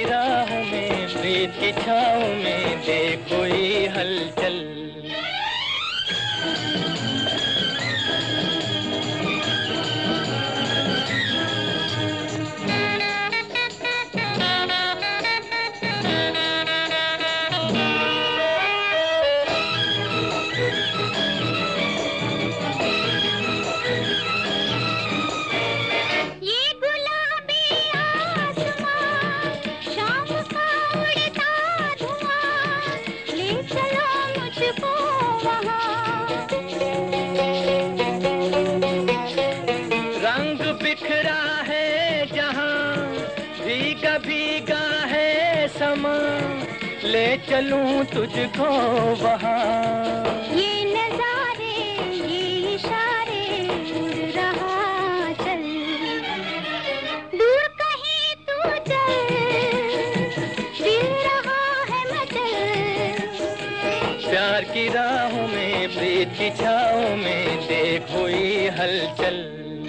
की राहों में प्रीत की छाँव में देख कोई हलचल। रंग बिखरा है जहां भीगा भीगा है समा, ले चलूं तुझको वहां। ये नजारे ये इशारे उड़ रहा चल, दूर कहीं तू चल, दिल रहा है मचल। प्यार की राहों में प्रीत की छाँव में देख हुई हलचल।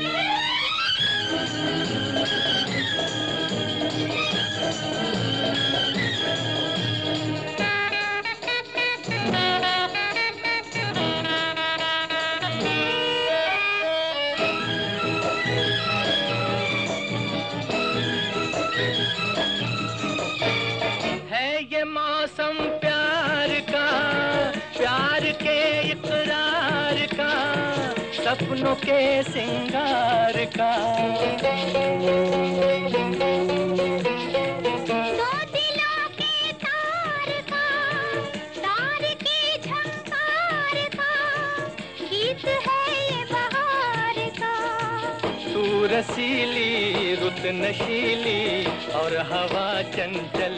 है ये मौसम प्यार का, प्यार के इकरार का, सपनों के सिंगार का। दो दिलों के तार का, तार की झंकार का, गीत है ये बहार का। तू रसीली रुत नशीली और हवा चंचल,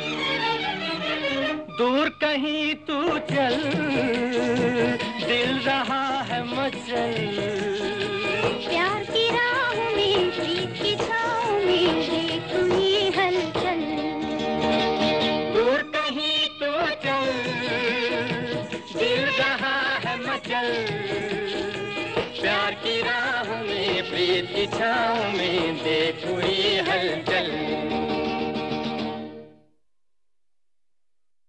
दूर कहीं तू चल, दिल रहा है मचल। प्यार की राह में प्रीत की छाँव में देख हुई हलचल। दूर कहीं तू चल, दिल रहा है मचल। प्यार की राह में प्रीत की छाँव में देख हुई हलचल।